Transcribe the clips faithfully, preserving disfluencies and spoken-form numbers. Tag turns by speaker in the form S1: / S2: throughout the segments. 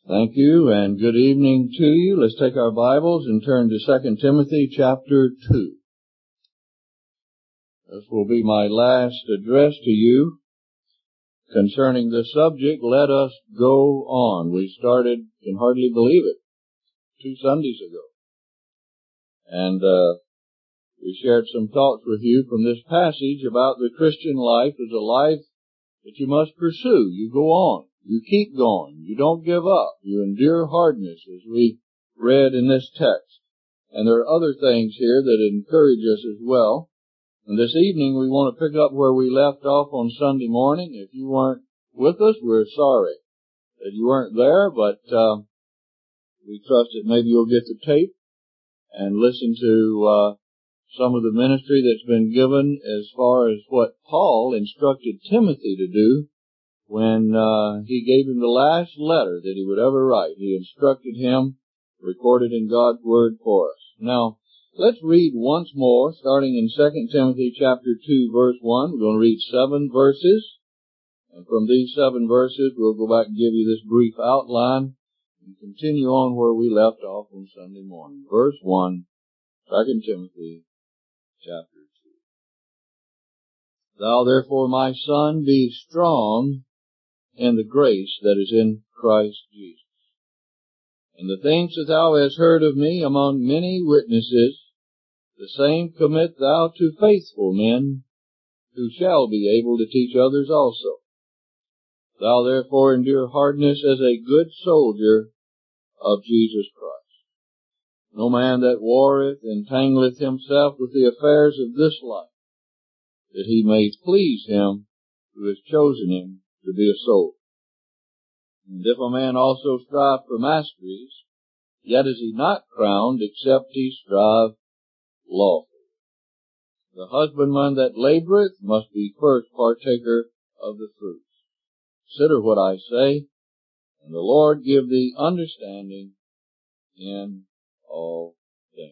S1: Thank you, and good evening to you. Let's take our Bibles and turn to Second Timothy chapter two. This will be my last address to you concerning this subject. Let us go on. We started, can hardly believe it, two Sundays ago. And uh we shared some thoughts with you from this passage about the Christian life as a life that you must pursue. You go on. You keep going. You don't give up. You endure hardness, as we read in this text. And there are other things here that encourage us as well. And this evening we want to pick up where we left off on Sunday morning. If you weren't with us, we're sorry that you weren't there, but uh, we trust that maybe you'll get the tape and listen to uh some of the ministry that's been given as far as what Paul instructed Timothy to do when uh he gave him the last letter that he would ever write. He instructed him, recorded in God's Word for us. Now, let's read once more, starting in Second Timothy chapter two, verse one. We're going to read seven verses. And from these seven verses, we'll go back and give you this brief outline and continue on where we left off on Sunday morning. Verse one, Second Timothy chapter two. Thou therefore, my son, be strong in the grace that is in Christ Jesus. And the things that thou hast heard of me among many witnesses, the same commit thou to faithful men, who shall be able to teach others also. Thou therefore endure hardness as a good soldier of Jesus Christ. No man that warreth entangleth himself with the affairs of this life, that he may please him who has chosen him to be a soldier. And if a man also strive for masteries, yet is he not crowned, except he strive lawfully. The husbandman that laboureth must be first partaker of the fruits. Consider what I say, and the Lord give thee understanding in all things.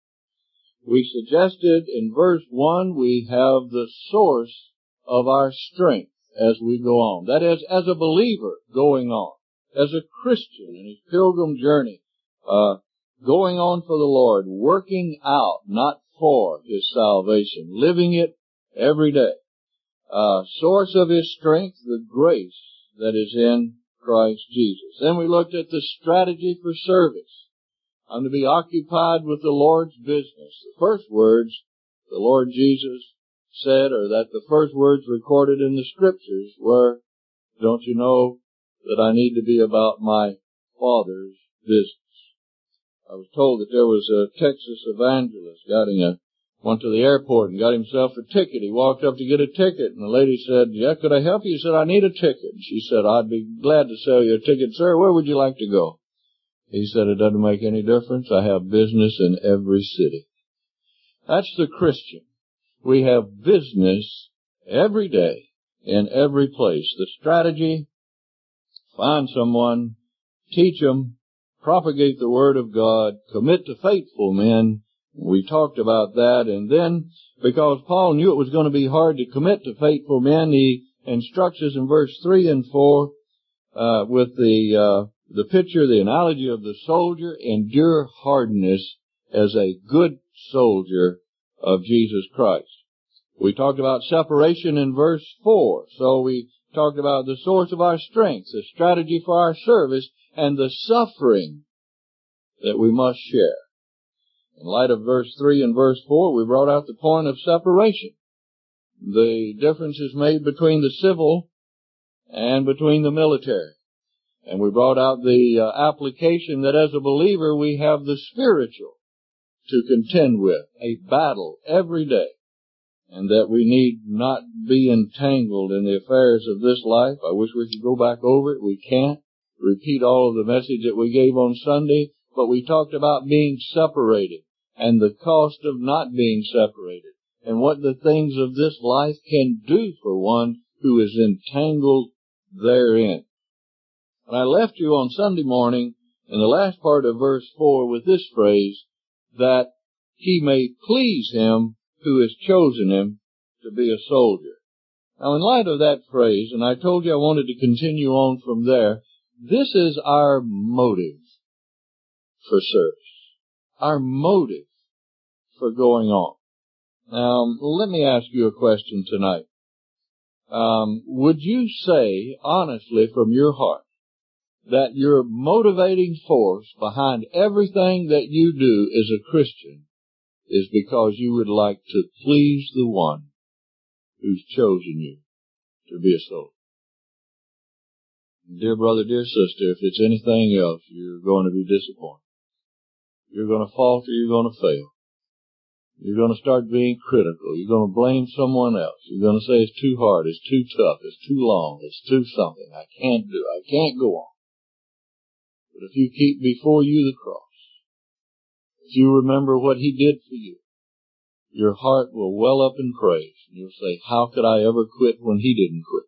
S1: We suggested in verse one we have the source of our strength as we go on. That is, as a believer going on, as a Christian in his pilgrim journey, uh, going on for the Lord, working out, not for his salvation, living it every day. Uh, source of his strength, the grace that is in Christ Jesus. Then we looked at the strategy for service. I'm to be occupied with the Lord's business. The first words the Lord Jesus said, or that the first words recorded in the Scriptures were, don't you know that I need to be about my Father's business? I was told that there was a Texas evangelist getting a, went to the airport and got himself a ticket. He walked up to get a ticket, and the lady said, yeah, could I help you? He said, I need a ticket. And she said, I'd be glad to sell you a ticket, sir. Where would you like to go? He said, it doesn't make any difference. I have business in every city. That's the Christian. We have business every day in every place. The strategy, find someone, teach them, propagate the Word of God, commit to faithful men. We talked about that. And then, because Paul knew it was going to be hard to commit to faithful men, he instructs us in verse three and four uh, with the uh, the picture, the analogy of the soldier, endure hardness as a good soldier of Jesus Christ. We talked about separation in verse four. So we talked about the source of our strength, the strategy for our service, and the suffering that we must share. In light of verse three and verse four, we brought out the point of separation. The difference is made between the civil and between the military. And we brought out the uh, application that as a believer we have the spiritual to contend with, a battle every day, and that we need not be entangled in the affairs of this life. I wish we could go back over it. We can't repeat all of the message that we gave on Sunday, but we talked about being separated and the cost of not being separated and what the things of this life can do for one who is entangled therein. And I left you on Sunday morning in the last part of verse four with this phrase, that he may please him who has chosen him to be a soldier. Now, in light of that phrase, and I told you I wanted to continue on from there, This is our motive for service, our motive for going on. Now, let me ask you a question tonight. Um, would you say, honestly, from your heart, that your motivating force behind everything that you do as a Christian is because you would like to please the one who's chosen you to be a soldier? Dear brother, dear sister, if it's anything else, you're going to be disappointed. You're going to falter, you're going to fail. You're going to start being critical. You're going to blame someone else. You're going to say it's too hard, it's too tough, it's too long, it's too something. I can't do it. I can't go on. But if you keep before you the cross, if you remember what He did for you, your heart will well up in praise. And you'll say, how could I ever quit when He didn't quit?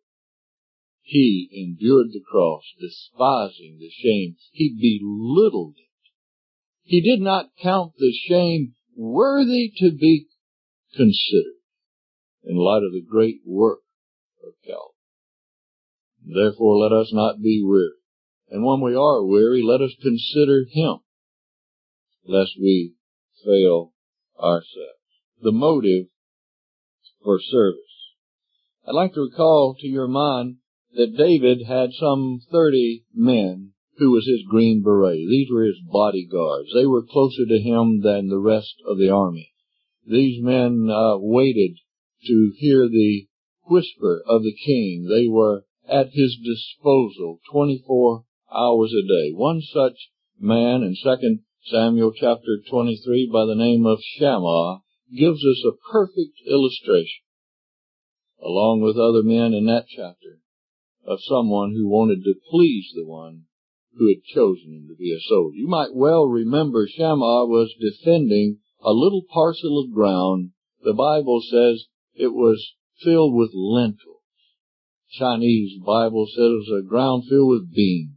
S1: He endured the cross, despising the shame. He belittled it. He did not count the shame worthy to be considered in light of the great work of Calvary. Therefore, let us not be weary. And when we are weary, let us consider Him, lest we fail ourselves. The motive for service. I'd like to recall to your mind that David had some thirty men who was his green beret. These were his bodyguards. They were closer to him than the rest of the army. These men uh, waited to hear the whisper of the king. They were at his disposal twenty-four hours a day. One such man in Second Samuel chapter twenty-three by the name of Shammah gives us a perfect illustration, along with other men in that chapter, of someone who wanted to please the one who had chosen him to be a soldier. You might well remember Shammah was defending a little parcel of ground. The Bible says it was filled with lentils. Chinese Bible says it was a ground filled with beans.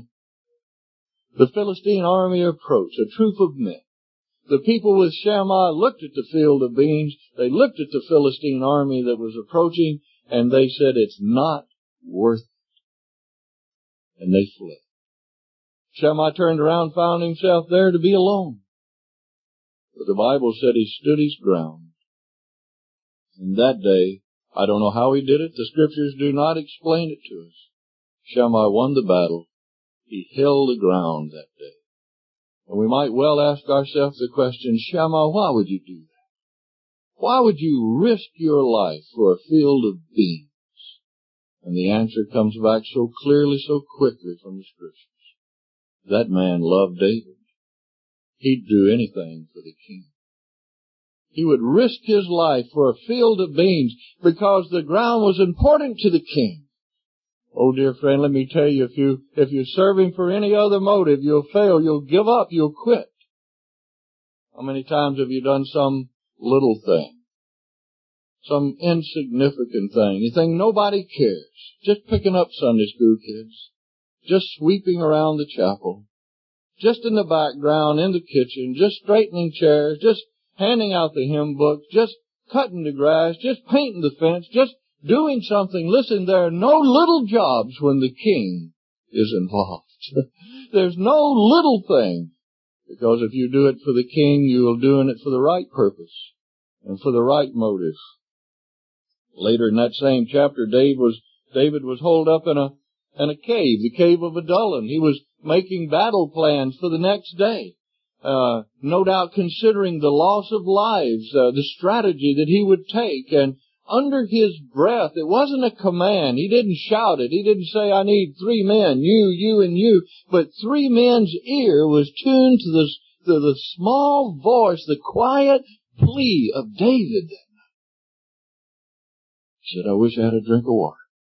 S1: The Philistine army approached, a troop of men. The people with Shammah looked at the field of beans. They looked at the Philistine army that was approaching, and they said, it's not worth it. And they fled. Shammah turned around, found himself there to be alone. But the Bible said he stood his ground. And that day, I don't know how he did it. The Scriptures do not explain it to us. Shammah won the battle. He held the ground that day. And we might well ask ourselves the question, Shammah, why would you do that? Why would you risk your life for a field of beans? And the answer comes back so clearly, so quickly from the Scriptures. That man loved David. He'd do anything for the king. He would risk his life for a field of beans because the ground was important to the king. Oh, dear friend, let me tell you, if you, if you're serving for any other motive, you'll fail, you'll give up, you'll quit. How many times have you done some little thing? Some insignificant thing. You think nobody cares. Just picking up Sunday school kids. Just sweeping around the chapel. Just in the background, in the kitchen. Just straightening chairs. Just handing out the hymn book. Just cutting the grass. Just painting the fence. Just doing something. Listen, there are no little jobs when the king is involved. There's no little thing. Because if you do it for the king, you are doing it for the right purpose and for the right motive. Later in that same chapter, David was, David was holed up in a, in a cave, the cave of Adullam. He was making battle plans for the next day. Uh, no doubt considering the loss of lives, uh, the strategy that he would take. And under his breath, it wasn't a command. He didn't shout it. He didn't say, I need three men, you, you, and you. But three men's ear was tuned to the, to the small voice, the quiet plea of David. He said, I wish I had a drink of water.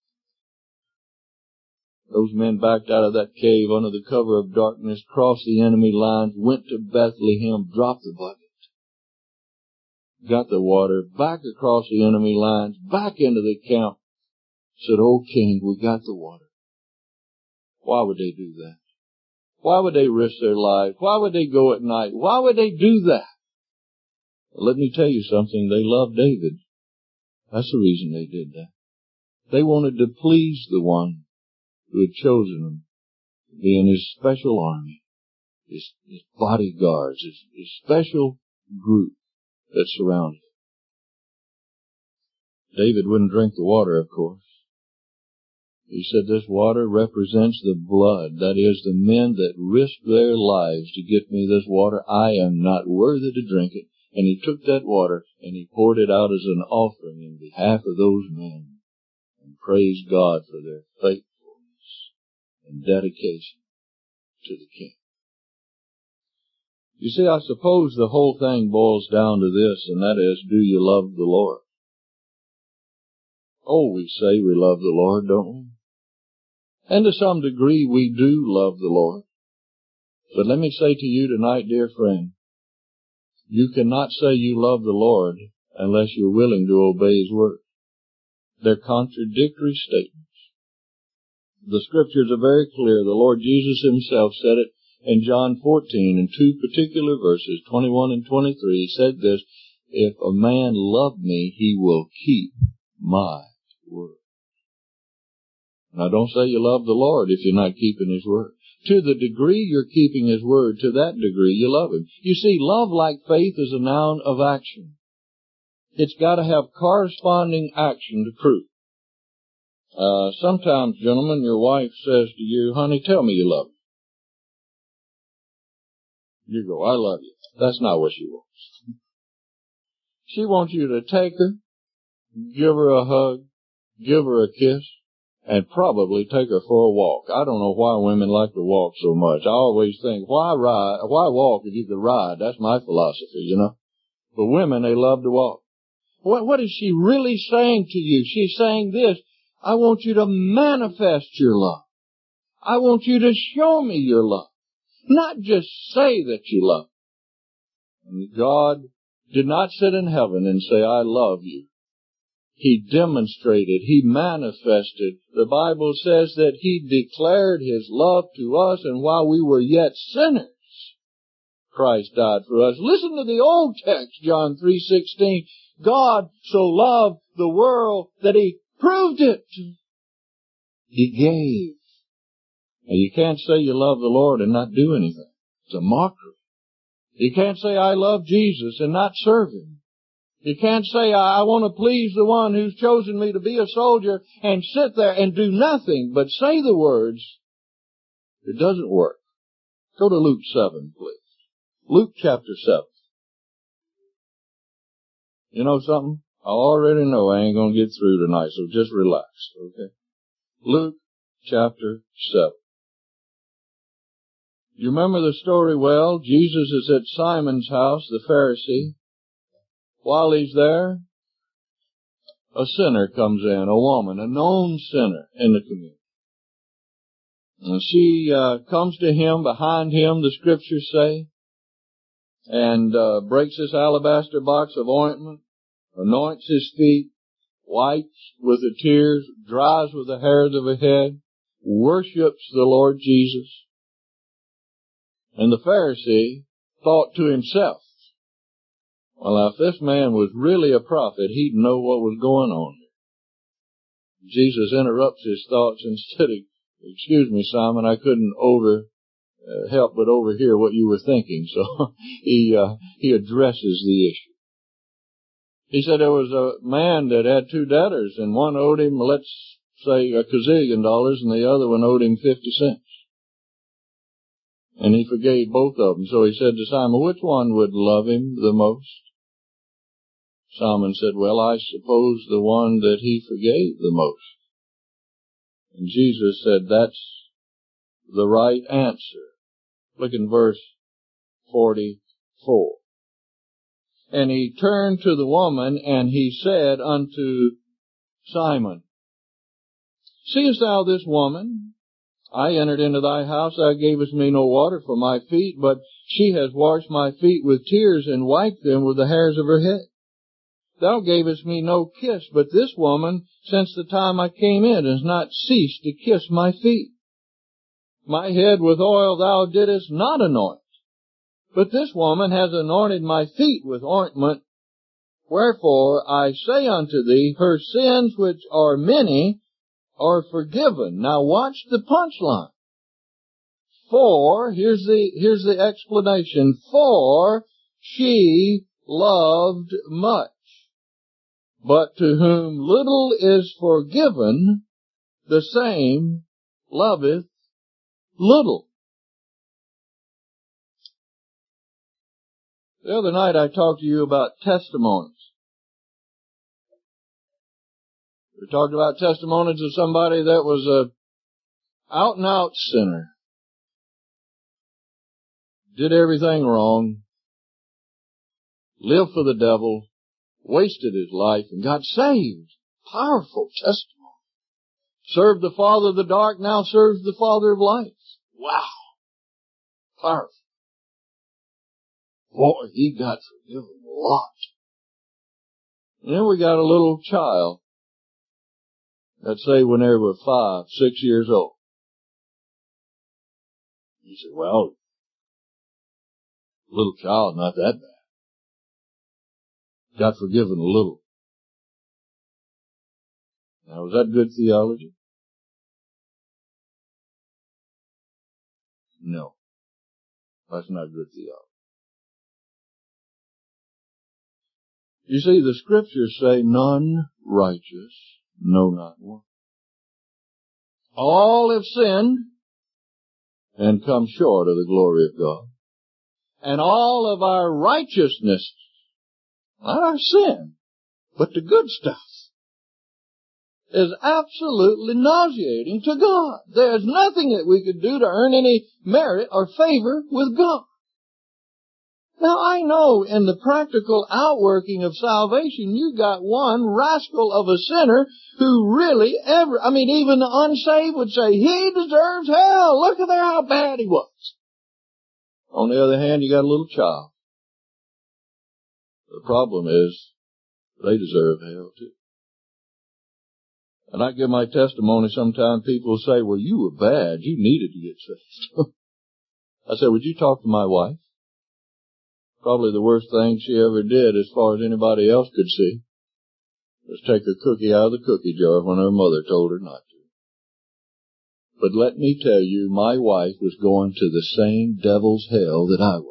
S1: Those men backed out of that cave under the cover of darkness, crossed the enemy lines, went to Bethlehem, dropped the bucket, got the water, back across the enemy lines, back into the camp, said, Oh, King, we got the water. Why would they do that? Why would they risk their lives? Why would they go at night? Why would they do that? Well, let me tell you something. They loved David. That's the reason they did that. They wanted to please the one who had chosen them being his special army, his, his bodyguards, his, his special group that surrounded him. David wouldn't drink the water, of course. He said this water represents the blood, that is, the men that risked their lives to get me this water. I am not worthy to drink it. And he took that water and he poured it out as an offering in behalf of those men, and praised God for their faithfulness and dedication to the King. You see, I suppose the whole thing boils down to this, and that is, do you love the Lord? Oh, we say we love the Lord, don't we? And to some degree we do love the Lord. But let me say to you tonight, dear friend, you cannot say you love the Lord unless you're willing to obey His word. They're contradictory statements. The Scriptures are very clear. The Lord Jesus Himself said it in John fourteen, in two particular verses, twenty-one and twenty-three. He said this, if a man love me, he will keep my word. Now, don't say you love the Lord if you're not keeping His word. To the degree you're keeping His word, to that degree you love Him. You see, love, like faith, is a noun of action. It's got to have corresponding action to prove. Uh, sometimes, gentlemen, your wife says to you, honey, tell me you love me. You go, I love you. That's not what she wants. She wants you to take her, give her a hug, give her a kiss, and probably take her for a walk. I don't know why women like to walk so much. I always think, why ride, why walk if you could ride? That's my philosophy, you know. But women, they love to walk. What, what is she really saying to you? She's saying this, I want you to manifest your love. I want you to show me your love. Not just say that you love. And God did not sit in heaven and say, I love you. He demonstrated, He manifested. The Bible says that He declared His love to us, and while we were yet sinners, Christ died for us. Listen to the old text, John three sixteen. God so loved the world that He proved it. He gave. Now, you can't say you love the Lord and not do anything. It's a mockery. You can't say I love Jesus and not serve Him. You can't say, I, I want to please the one who's chosen me to be a soldier, and sit there and do nothing but say the words. It doesn't work. Go to Luke seven, please. Luke chapter seven. You know something? I already know I ain't going to get through tonight, so just relax, okay? Luke chapter seven. You remember the story well? Jesus is at Simon's house, the Pharisee. While he's there, a sinner comes in, a woman, a known sinner in the community. And she uh, comes to him, behind him, the Scriptures say, and uh, breaks this alabaster box of ointment, anoints his feet, wipes with the tears, dries with the hairs of her head, worships the Lord Jesus. And the Pharisee thought to himself, well, if this man was really a prophet, he'd know what was going on here. Jesus interrupts his thoughts and said, excuse me, Simon, I couldn't over uh, help but overhear what you were thinking. So he uh, he addresses the issue. He said there was a man that had two debtors, and one owed him, let's say, a gazillion dollars, and the other one owed him fifty cents. And he forgave both of them. So he said to Simon, which one would love him the most? Simon said, well, I suppose the one that he forgave the most. And Jesus said, that's the right answer. Look in verse forty-four. And he turned to the woman, and he said unto Simon, seest thou this woman? I entered into thy house, thou gavest me no water for my feet, but she has washed my feet with tears and wiped them with the hairs of her head. Thou gavest me no kiss, but this woman, since the time I came in, has not ceased to kiss my feet. My head with oil thou didst not anoint, but this woman has anointed my feet with ointment. Wherefore I say unto thee, her sins, which are many, are forgiven. Now watch the punchline. For, here's the, here's the explanation, for she loved much. But to whom little is forgiven, the same loveth little. The other night I talked to you about testimonies. We talked about testimonies of somebody that was a out and out sinner. Did everything wrong. Lived for the devil. Wasted his life and got saved. Powerful testimony. Served the father of the dark, now serves the father of light. Wow. Powerful. Boy, he got forgiven a lot. And then we got a little child. Let's say when they were five, six years old. You say, well, little child, not that bad. Got forgiven a little. Now, is that good theology? No. That's not good theology. You see, the scriptures say, none righteous, no, not one. All have sinned and come short of the glory of God. And all of our righteousness, not our sin, but the good stuff, is absolutely nauseating to God. There's nothing that we could do to earn any merit or favor with God. Now, I know in the practical outworking of salvation, you got one rascal of a sinner who really ever, I mean, even the unsaved would say, he deserves hell. Look at there how bad he was. On the other hand, you got a little child. The problem is, they deserve hell too. And I give my testimony, sometimes people say, well, you were bad. You needed to get saved. I said, would you talk to my wife? Probably the worst thing she ever did, as far as anybody else could see, was take a cookie out of the cookie jar when her mother told her not to. But let me tell you, my wife was going to the same devil's hell that I was.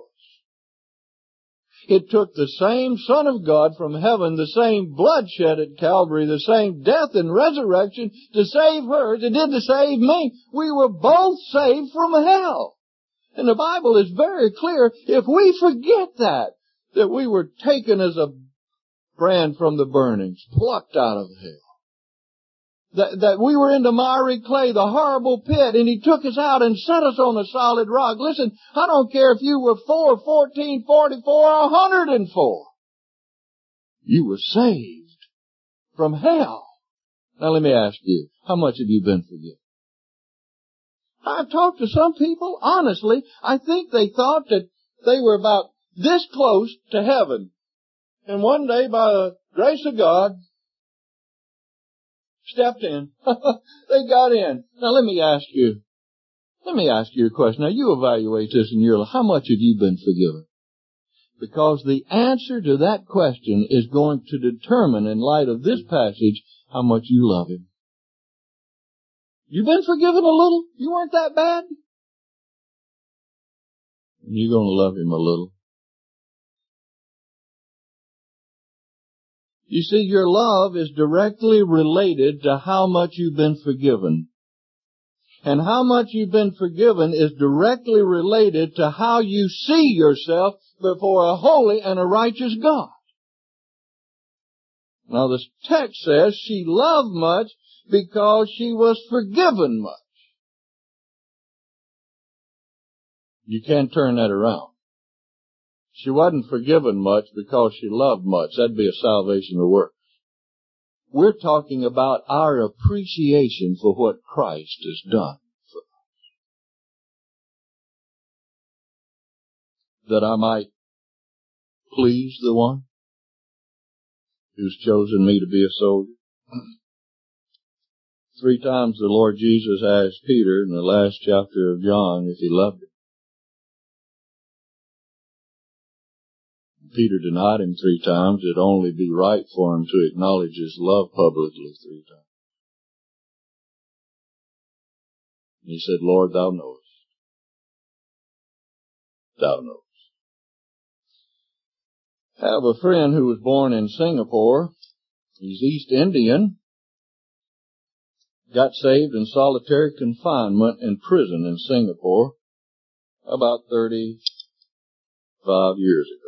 S1: It took the same Son of God from heaven, the same blood shed at Calvary, the same death and resurrection to save her as it did to save me. We were both saved from hell. And the Bible is very clear, if we forget that, that we were taken as a brand from the burnings, plucked out of hell. That, that we were in the miry clay, the horrible pit, and He took us out and set us on a solid rock. Listen, I don't care if you were four, fourteen, forty-four, or one hundred and four. You were saved from hell. Now let me ask you, how much have you been forgiven? I've talked to some people, honestly, I think they thought that they were about this close to heaven. And one day, by the grace of God, stepped in. They got in. Now let me ask you, let me ask you a question. Now you evaluate this in your life. How much have you been forgiven? Because the answer to that question is going to determine, in light of this passage, how much you love Him. You've been forgiven a little? You weren't that bad? You're going to love Him a little. You see, your love is directly related to how much you've been forgiven. And how much you've been forgiven is directly related to how you see yourself before a holy and a righteous God. Now the text says she loved much because she was forgiven much. You can't turn that around. She wasn't forgiven much because she loved much. That'd be a salvation of works. We're talking about our appreciation for what Christ has done for us. That I might please the one who's chosen me to be a soldier. Three times the Lord Jesus asked Peter in the last chapter of John if he loved him. Peter denied him three times. It'd only be right for him to acknowledge his love publicly three times. He said, Lord, thou knowest. thou knowest. I have a friend who was born in Singapore. He's East Indian. Got saved in solitary confinement in prison in Singapore about thirty-five years ago.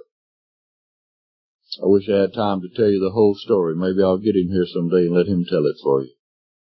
S1: I wish I had time to tell you the whole story. Maybe I'll get him here someday and let him tell it for you.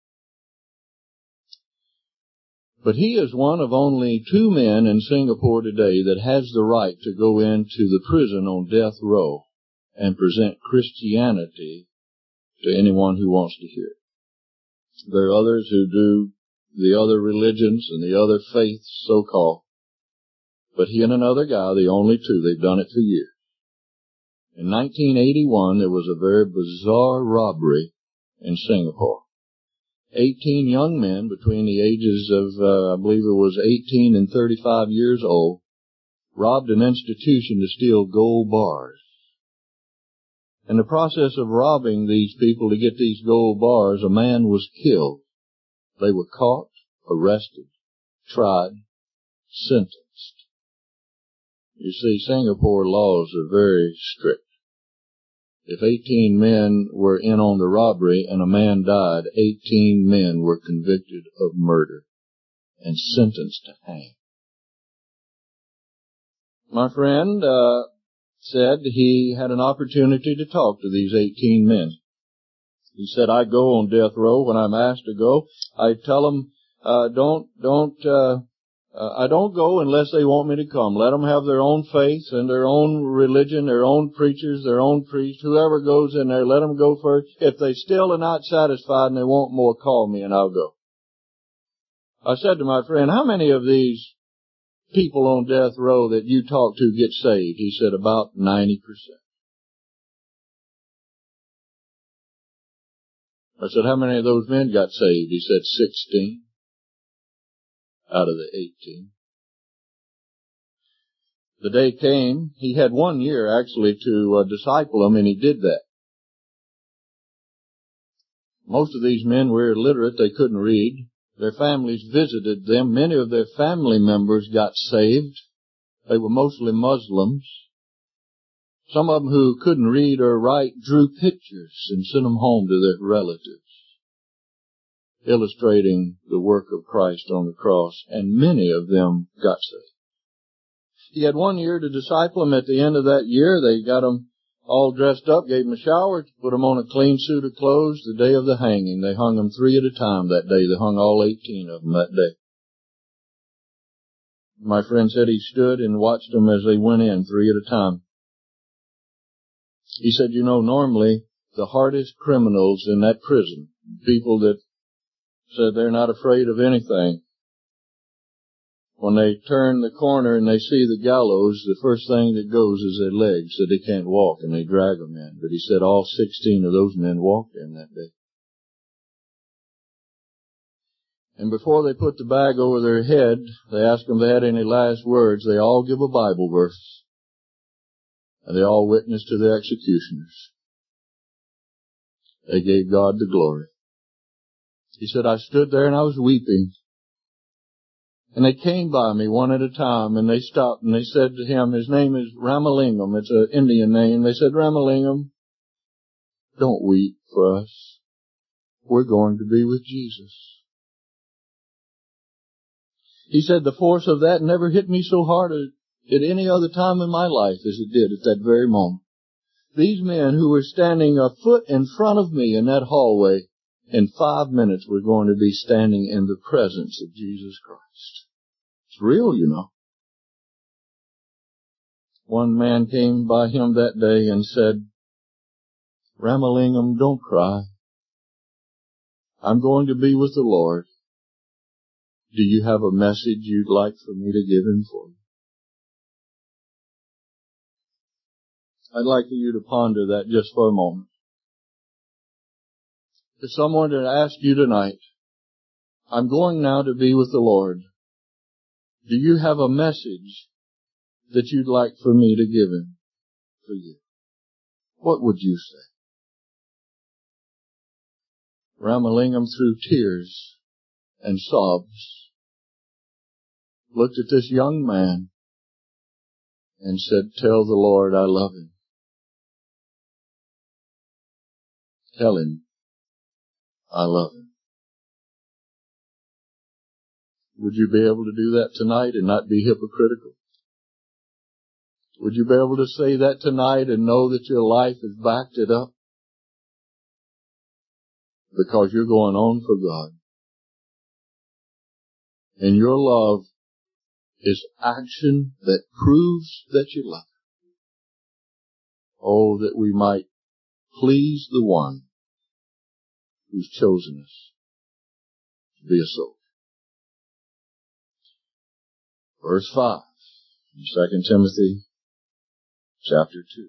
S1: But he is one of only two men in Singapore today that has the right to go into the prison on death row and present Christianity to anyone who wants to hear it. There are others who do the other religions and the other faiths, so-called. But he and another guy, the only two, they've done it for years. In nineteen eighty-one, there was a very bizarre robbery in Singapore. Eighteen young men between the ages of, uh, I believe it was eighteen and thirty-five years old, robbed an institution to steal gold bars. In the process of robbing these people to get these gold bars, a man was killed. They were caught, arrested, tried, sentenced. You see, Singapore laws are very strict. If eighteen men were in on the robbery and a man died, eighteen men were convicted of murder and sentenced to hang. My friend uh, said he had an opportunity to talk to these eighteen men. He said, I go on death row when I'm asked to go. I tell them, uh, don't, don't, uh, Uh, I don't go unless they want me to come. Let them have their own faith and their own religion, their own preachers, their own priest. Whoever goes in there, let them go first. If they still are not satisfied and they want more, call me and I'll go. I said to my friend, how many of these people on death row that you talk to get saved? He said, about ninety percent. I said, how many of those men got saved? He said, sixteen. Out of the eighteen. The day came, he had one year actually to uh, disciple them, and he did that. Most of these men were illiterate, they couldn't read. Their families visited them. Many of their family members got saved. They were mostly Muslims. Some of them who couldn't read or write drew pictures and sent them home to their relatives, illustrating the work of Christ on the cross, and many of them got saved. He had one year to disciple them. At the end of that year, they got them all dressed up, gave them a shower, put them on a clean suit of clothes. The day of the hanging, they hung them three at a time that day. They hung all eighteen of them that day. My friend said he stood and watched them as they went in, three at a time. He said, you know, normally the hardest criminals in that prison, people that said they're not afraid of anything, when they turn the corner and they see the gallows, the first thing that goes is their legs, so they can't walk, and they drag them in. But he said all sixteen of those men walked in that day. And before they put the bag over their head, they asked them if they had any last words. They all give a Bible verse, and they all witnessed to the executioners. They gave God the glory. He said, I stood there and I was weeping. And they came by me one at a time, and they stopped and they said to him, his name is Ramalingam. It's an Indian name. They said, Ramalingam, don't weep for us. We're going to be with Jesus. He said, the force of that never hit me so hard at any other time in my life as it did at that very moment. These men who were standing a foot in front of me in that hallway, in five minutes we're going to be standing in the presence of Jesus Christ. It's real, you know. One man came by him that day and said, Ramalingam, don't cry. I'm going to be with the Lord. Do you have a message you'd like for me to give him for you? I'd like for you to ponder that just for a moment. If someone had asked you tonight, I'm going now to be with the Lord, do you have a message that you'd like for me to give him for you? What would you say? Ramalingam, through tears and sobs, looked at this young man and said, tell the Lord I love Him. Tell Him I love Him. Would you be able to do that tonight and not be hypocritical? Would you be able to say that tonight and know that your life has backed it up? Because you're going on for God. And your love is action that proves that you love Him. Oh, that we might please the one who's chosen us to be a soldier. Verse five, in Second Timothy chapter two.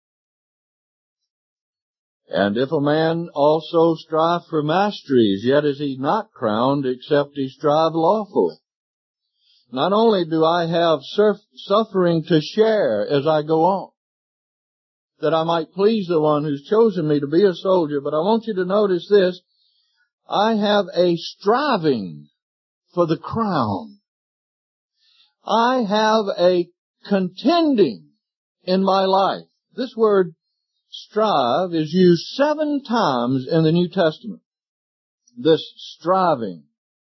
S1: And if a man also strive for masteries, yet is he not crowned, except he strive lawfully. Not only do I have suffering to share as I go on, that I might please the one who's chosen me to be a soldier, but I want you to notice this, I have a striving for the crown. I have a contending in my life. This word strive is used seven times in the New Testament. This striving.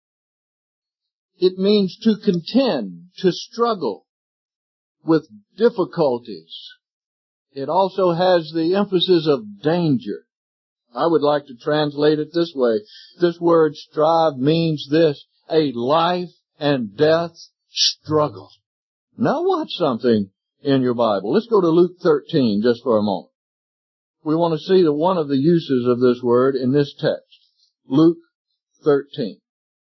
S1: It means to contend, to struggle with difficulties. It also has the emphasis of danger. I would like to translate it this way. This word strive means this, a life and death struggle. Now watch something in your Bible. Let's go to Luke thirteen just for a moment. We want to see the one of the uses of this word in this text. Luke thirteen.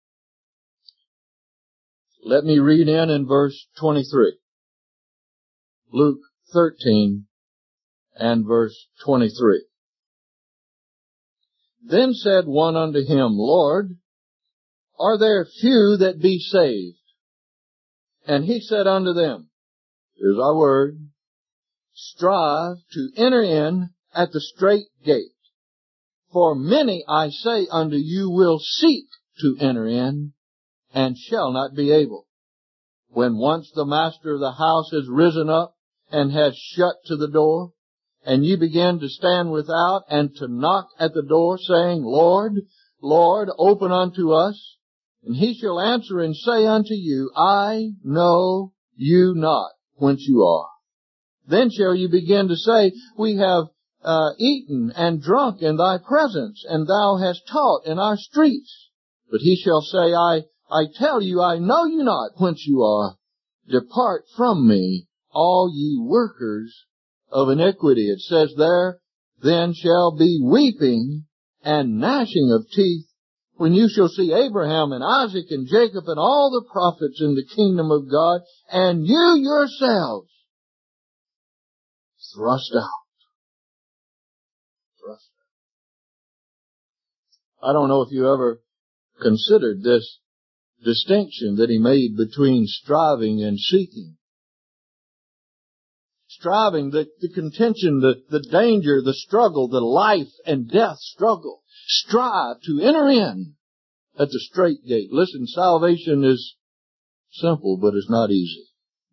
S1: Let me read in in verse twenty-three. Luke thirteen and verse twenty-three. Then said one unto him, Lord, are there few that be saved? And he said unto them, here's our word, strive to enter in at the strait gate. For many, I say unto you, will seek to enter in, and shall not be able. When once the master of the house has risen up, and has shut to the door, and ye begin to stand without, and to knock at the door, saying, Lord, Lord, open unto us. And he shall answer and say unto you, I know you not whence you are. Then shall you begin to say, we have uh, eaten and drunk in thy presence, and thou hast taught in our streets. But he shall say, I, I tell you, I know you not whence you are. Depart from me, all ye workers of iniquity. It says there, then shall be weeping and gnashing of teeth, when you shall see Abraham and Isaac and Jacob and all the prophets in the kingdom of God, and you yourselves thrust out. Thrust out. I don't know if you ever considered this distinction that he made between striving and seeking. Striving, the, the contention, the, the danger, the struggle, the life and death struggle. Strive to enter in at the strait gate. Listen, salvation is simple, but it's not easy.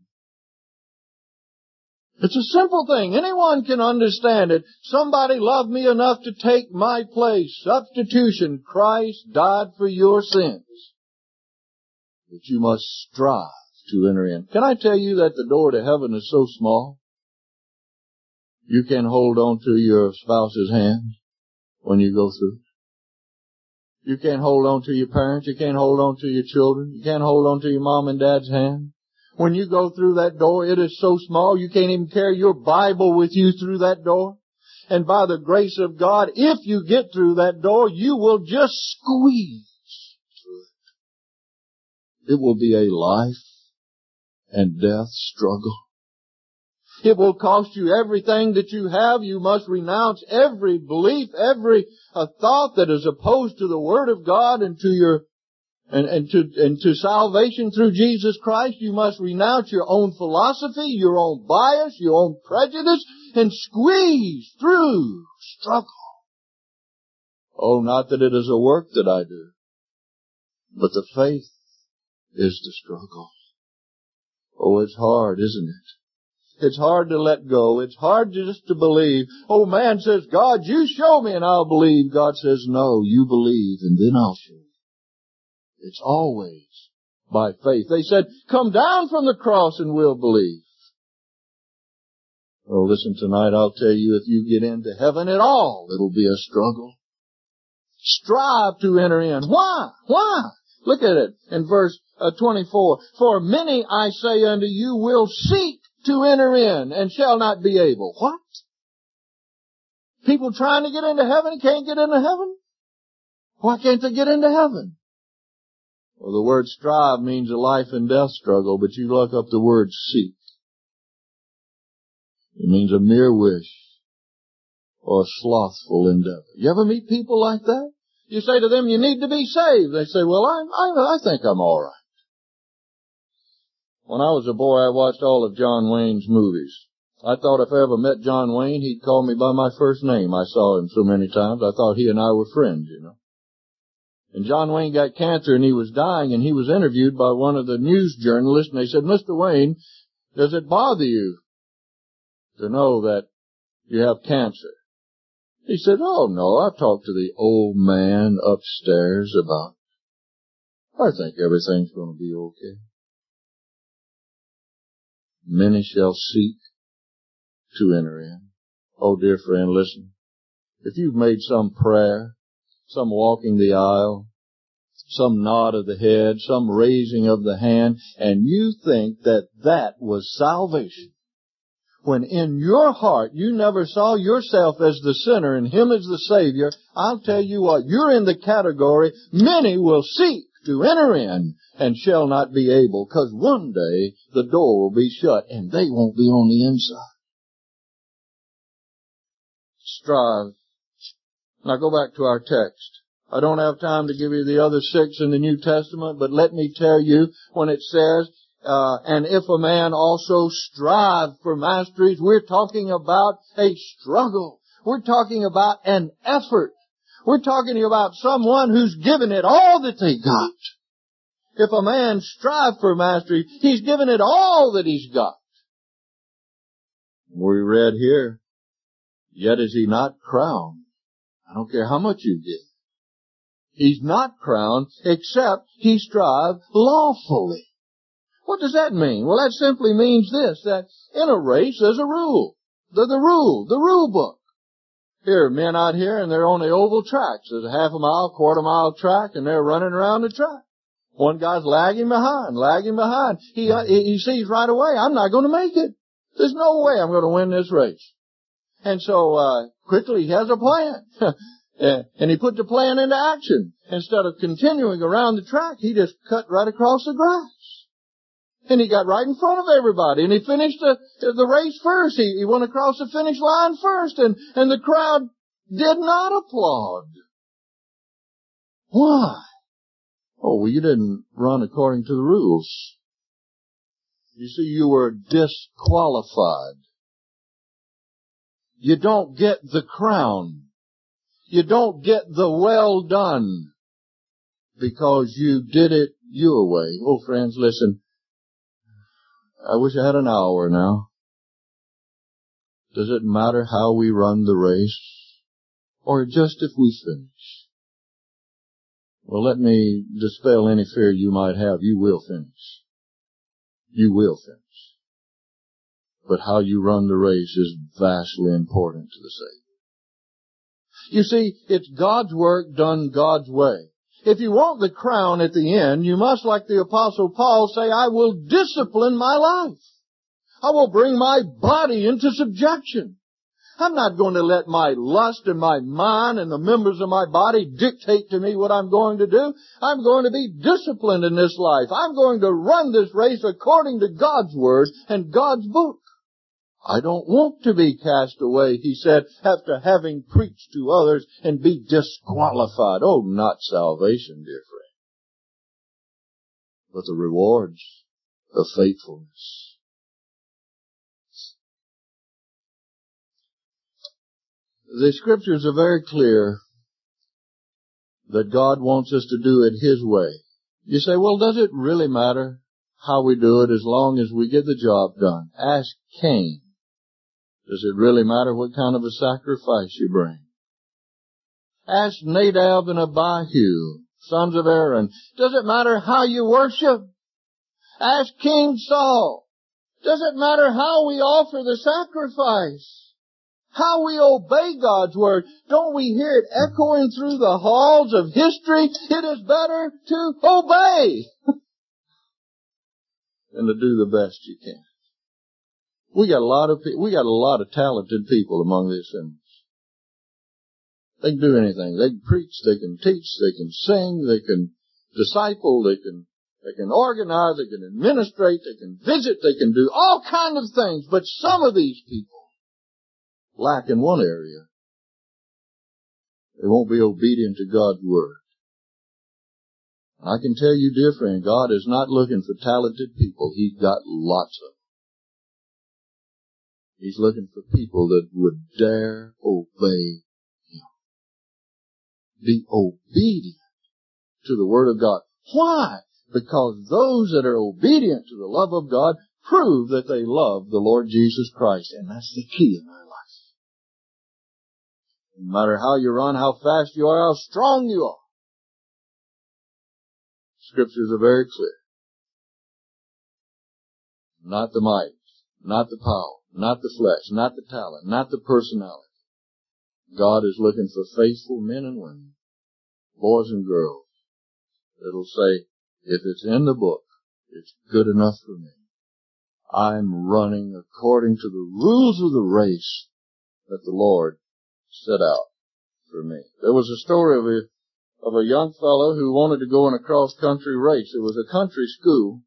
S1: It's a simple thing. Anyone can understand it. Somebody loved me enough to take my place. Substitution. Christ died for your sins. But you must strive to enter in. Can I tell you that the door to heaven is so small? You can hold on to your spouse's hand when you go through. You can't hold on to your parents. You can't hold on to your children. You can't hold on to your mom and dad's hand. When you go through that door, it is so small you can't even carry your Bible with you through that door. And by the grace of God, if you get through that door, you will just squeeze through it. It will be a life and death struggle. It will cost you everything that you have. You must renounce every belief, every uh, thought that is opposed to the Word of God and to your and, and to and to salvation through Jesus Christ. You must renounce your own philosophy, your own bias, your own prejudice, and squeeze through struggle. Oh, not that it is a work that I do, but the faith is the struggle. Oh, it's hard, isn't it? It's hard to let go. It's hard just to believe. Oh, man says, God, you show me and I'll believe. God says, no, you believe and then I'll show you. It's always by faith. They said, come down from the cross and we'll believe. Well, listen, tonight I'll tell you, if you get into heaven at all, it'll be a struggle. Strive to enter in. Why? Why? Look at it in verse uh, twenty-four. For many, I say unto you, will seek to enter in and shall not be able. What? People trying to get into heaven can't get into heaven? Why can't they get into heaven? Well, the word strive means a life and death struggle, but you look up the word seek. It means a mere wish or a slothful endeavor. You ever meet people like that? You say to them, you need to be saved. They say, well, I, I, I think I'm all right. When I was a boy, I watched all of John Wayne's movies. I thought if I ever met John Wayne, he'd call me by my first name. I saw him so many times, I thought he and I were friends, you know. And John Wayne got cancer and he was dying, and he was interviewed by one of the news journalists, and they said, Mister Wayne, does it bother you to know that you have cancer? He said, oh no, I've talked to the old man upstairs about it. I think everything's going to be okay. Many shall seek to enter in. Oh dear friend, listen. If you've made some prayer, some walking the aisle, some nod of the head, some raising of the hand, and you think that that was salvation, when in your heart you never saw yourself as the sinner and Him as the Savior, I'll tell you what, you're in the category, many will seek to enter in and shall not be able, because one day the door will be shut and they won't be on the inside. Strive. Now go back to our text. I don't have time to give you the other six in the New Testament, but let me tell you when it says, Uh, and if a man also strive for masteries, we're talking about a struggle. We're talking about an effort. We're talking about someone who's given it all that they got. If a man strive for mastery, he's given it all that he's got. We read here, yet is he not crowned. I don't care how much you give. He's not crowned except he strive lawfully. What does that mean? Well, that simply means this, that in a race there's a rule. The, the rule, the rule book. Here, men out here, and they're on the oval tracks. There's a half a mile, quarter mile track, and they're running around the track. One guy's lagging behind, lagging behind. He, he sees right away, I'm not going to make it. There's no way I'm going to win this race. And so, uh, quickly he has a plan. And he put the plan into action. Instead of continuing around the track, he just cut right across the grass. And he got right in front of everybody, and he finished the, the race first. He, he went across the finish line first, and, and the crowd did not applaud. Why? Oh, well, you didn't run according to the rules. You see, you were disqualified. You don't get the crown. You don't get the well done because you did it your way. Oh, friends, listen. I wish I had an hour now. Does it matter how we run the race? Or just if we finish? Well, let me dispel any fear you might have. You will finish. You will finish. But how you run the race is vastly important to the Savior. You see, it's God's work done God's way. If you want the crown at the end, you must, like the Apostle Paul, say, I will discipline my life. I will bring my body into subjection. I'm not going to let my lust and my mind and the members of my body dictate to me what I'm going to do. I'm going to be disciplined in this life. I'm going to run this race according to God's Word and God's book. I don't want to be cast away, he said, after having preached to others and be disqualified. Oh, not salvation, dear friend, but the rewards of faithfulness. The Scriptures are very clear that God wants us to do it His way. You say, well, does it really matter how we do it as long as we get the job done. Ask Cain. Does it really matter what kind of a sacrifice you bring? Ask Nadab and Abihu, sons of Aaron. Does it matter how you worship? Ask King Saul. Does it matter how we offer the sacrifice? How we obey God's word? Don't we hear it echoing through the halls of history? It is better to obey than to do the best you can. We got a lot of we got a lot of talented people among the assemblies. They can do anything. They can preach, they can teach, they can sing, they can disciple, they can they can organize, they can administrate, they can visit, they can do all kinds of things. But some of these people lack in one area. They won't be obedient to God's word. I can tell you, dear friend, God is not looking for talented people. He's got lots of them. He's looking for people that would dare obey Him. Be obedient to the Word of God. Why? Because those that are obedient to the love of God prove that they love the Lord Jesus Christ. And that's the key in our life. No matter how you run, how fast you are, how strong you are. Scriptures are very clear. Not the might, not the power, not the flesh, not the talent, not the personality. God is looking for faithful men and women, boys and girls, that'll say, if it's in the book, it's good enough for me. I'm running according to the rules of the race that the Lord set out for me. There was a story of a of a young fellow who wanted to go in a cross-country race. It was a country school.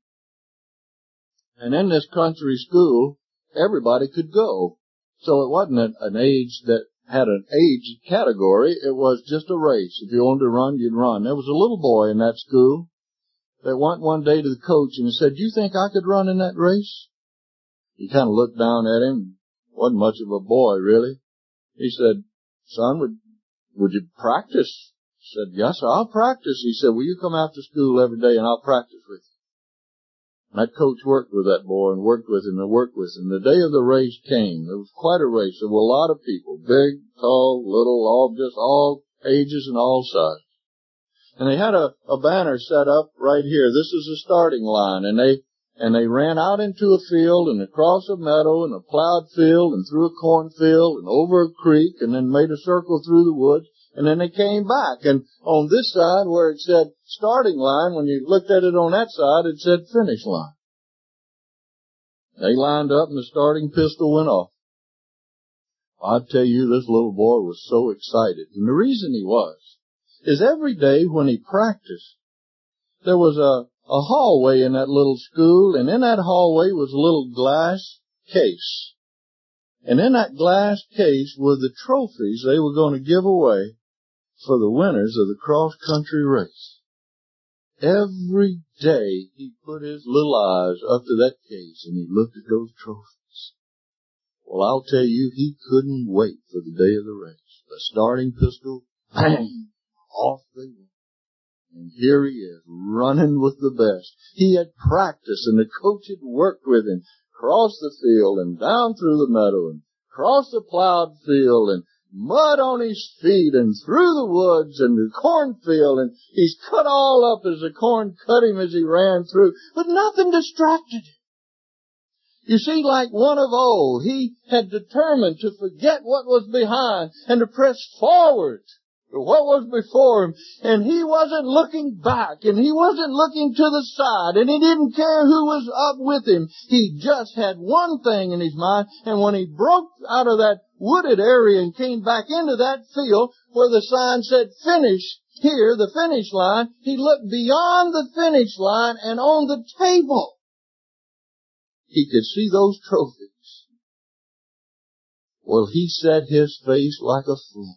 S1: And in this country school, everybody could go. So it wasn't an, an age that had an age category. It was just a race. If you wanted to run, you'd run. There was a little boy in that school that went one day to the coach and said, "Do you think I could run in that race?" He kind of looked down at him. Wasn't much of a boy, really. He said, "Son, would, would you practice?" He said, "Yes, sir, I'll practice." He said, "Will you come after school every day and I'll practice with you?" And that coach worked with that boy and worked with him and worked with him. The day of the race came. There was quite a race. There were a lot of people, big, tall, little, all just all ages and all sizes. And they had a, a banner set up right here. This is the starting line. And they and they ran out into a field and across a meadow and a plowed field and through a cornfield and over a creek and then made a circle through the woods. And then they came back. And on this side where it said starting line, when you looked at it on that side, it said finish line. They lined up and the starting pistol went off. I tell you, this little boy was so excited. And the reason he was is every day when he practiced, there was a, a hallway in that little school, and in that hallway was a little glass case. And in that glass case were the trophies they were going to give away for the winners of the cross-country race. Every day he put his little eyes up to that case and he looked at those trophies. Well, I'll tell you, he couldn't wait for the day of the race. The starting pistol, bang, off they went. And here he is, running with the best. He had practiced and the coach had worked with him, across the field and down through the meadow and across the plowed field and mud on his feet and through the woods and the cornfield, and he's cut all up as the corn cut him as he ran through, but nothing distracted him. You see, like one of old, he had determined to forget what was behind and to press forward to what was before him, and he wasn't looking back, and he wasn't looking to the side, and he didn't care who was up with him. He just had one thing in his mind, and when he broke out of that wooded area and came back into that field where the sign said finish here, the finish line, he looked beyond the finish line, and on the table he could see those trophies. Well, he set his face like a flint.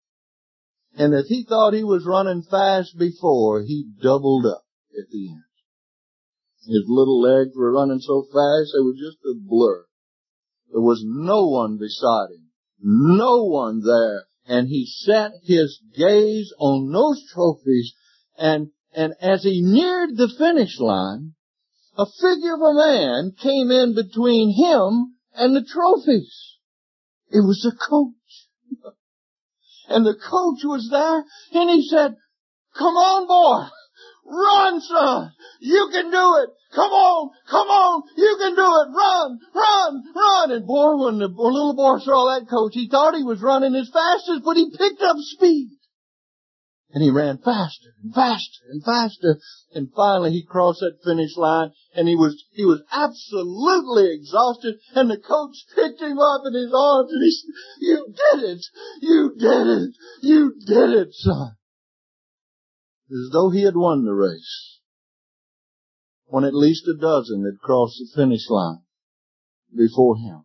S1: And if he thought he was running fast before, he doubled up at the end. His little legs were running so fast, they were just a blur. There was no one beside him, no one there. And he set his gaze on those trophies, and, and as he neared the finish line, a figure of a man came in between him and the trophies. It was the coach. And the coach was there, and he said, "Come on, boy. Run, son. You can do it. Come on, come on. You can do it. Run, run, run." And boy, when the little boy saw that coach, he thought he was running as fast as, but he picked up speed. And he ran faster and faster and faster. And finally he crossed that finish line, and he was, he was absolutely exhausted. And the coach picked him up in his arms and he said, "You did it. You did it. You did it, son." As though he had won the race, when at least a dozen had crossed the finish line before him.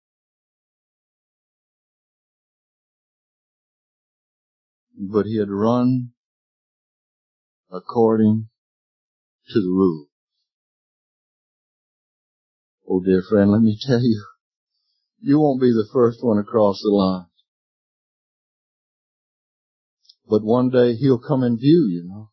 S1: But he had run according to the rules. Oh, dear friend, let me tell you, you won't be the first one across the line. But one day he'll come in view, you know.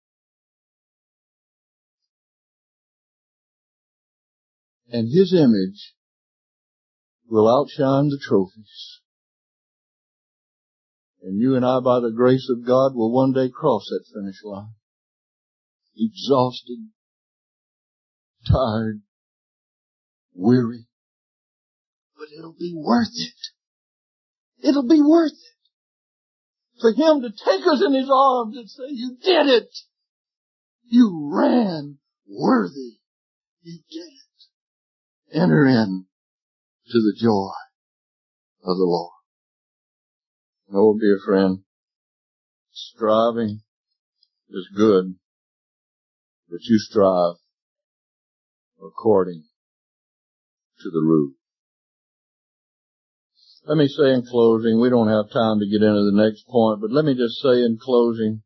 S1: And his image will outshine the trophies. And you and I, by the grace of God, will one day cross that finish line. Exhausted, tired, weary. But it'll be worth it. It'll be worth it. For him to take us in his arms and say, "You did it. You ran worthy. You did it." Enter in to the joy of the Lord. Oh, dear friend, striving is good, but you strive according to the rule. Let me say in closing, we don't have time to get into the next point, but let me just say in closing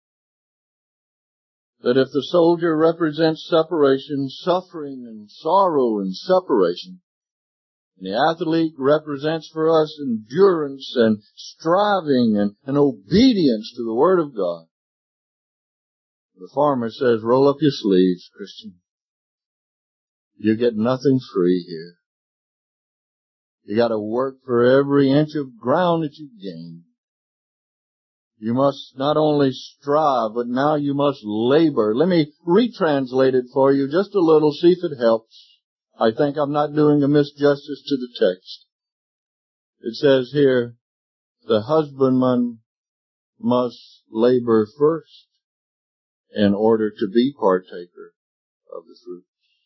S1: that if the soldier represents separation, suffering and sorrow and separation, and the athlete represents for us endurance and striving and, and obedience to the Word of God, the farmer says, "Roll up your sleeves, Christian. You get nothing free here. You got to work for every inch of ground that you gain. You must not only strive, but now you must labor." Let me retranslate it for you just a little, see if it helps. I think I'm not doing a misjustice to the text. It says here, the husbandman must labor first in order to be partaker of the fruit.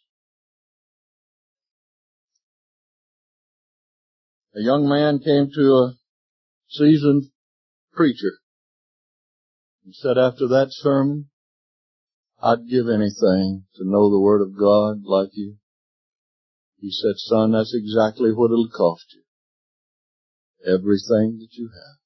S1: A young man came to a seasoned preacher and said after that sermon, "I'd give anything to know the Word of God like you." He said, "Son, that's exactly what it'll cost you. Everything that you have."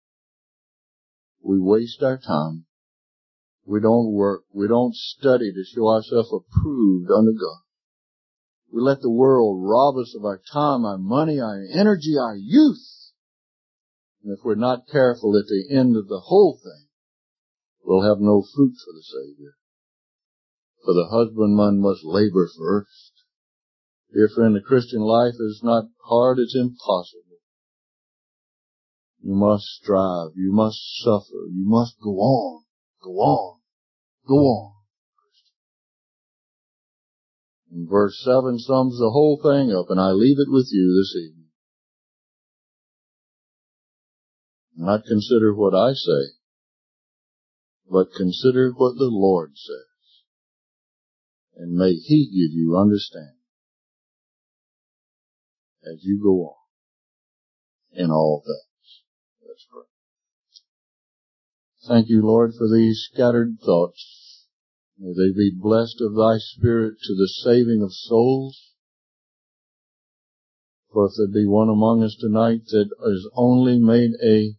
S1: We waste our time. We don't work. We don't study to show ourselves approved unto God. We let the world rob us of our time, our money, our energy, our youth. And if we're not careful at the end of the whole thing, we'll have no fruit for the Savior. For the husbandman must labor first. Dear friend, the Christian life is not hard, it's impossible. You must strive, you must suffer, you must go on, go on, go on. And verse seven sums the whole thing up, and I leave it with you this evening. Not consider what I say, but consider what the Lord says. And may He give you understanding as you go on in all things. Let's pray. Thank you, Lord, for these scattered thoughts. May they be blessed of Thy Spirit to the saving of souls. For if there be one among us tonight that has only made a,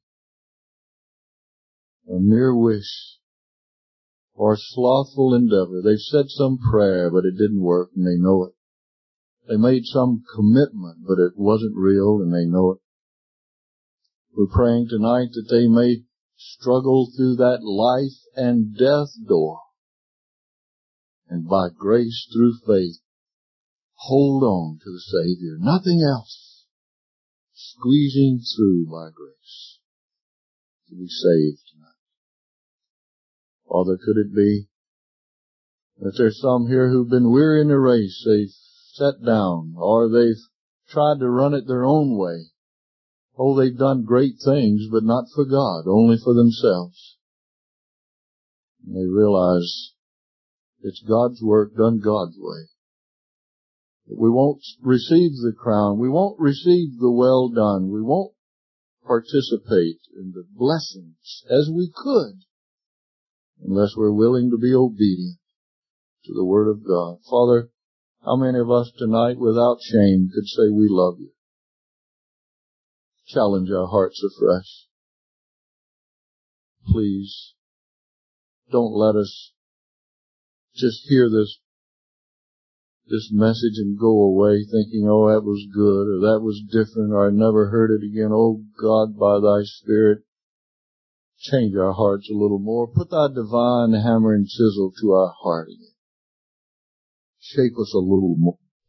S1: a mere wish or slothful endeavor, they've said some prayer, but it didn't work, and they know it. They made some commitment, but it wasn't real, and they know it. We're praying tonight that they may struggle through that life and death door and by grace through faith, hold on to the Savior. Nothing else. Squeezing through by grace to be saved tonight. Father, could it be that there's some here who've been weary in the race, they've sat down, or they've tried to run it their own way. Oh, they've done great things, but not for God, only for themselves. And they realize it's God's work done God's way. We won't receive the crown. We won't receive the well done. We won't participate in the blessings as we could unless we're willing to be obedient to the Word of God. Father, how many of us tonight without shame could say we love you? Challenge our hearts afresh. Please, don't let us just hear this this message and go away thinking, oh, that was good, or that was different, or I never heard it again. Oh, God, by thy Spirit, change our hearts a little more. Put thy divine hammer and chisel to our heart again. Shape us a little more.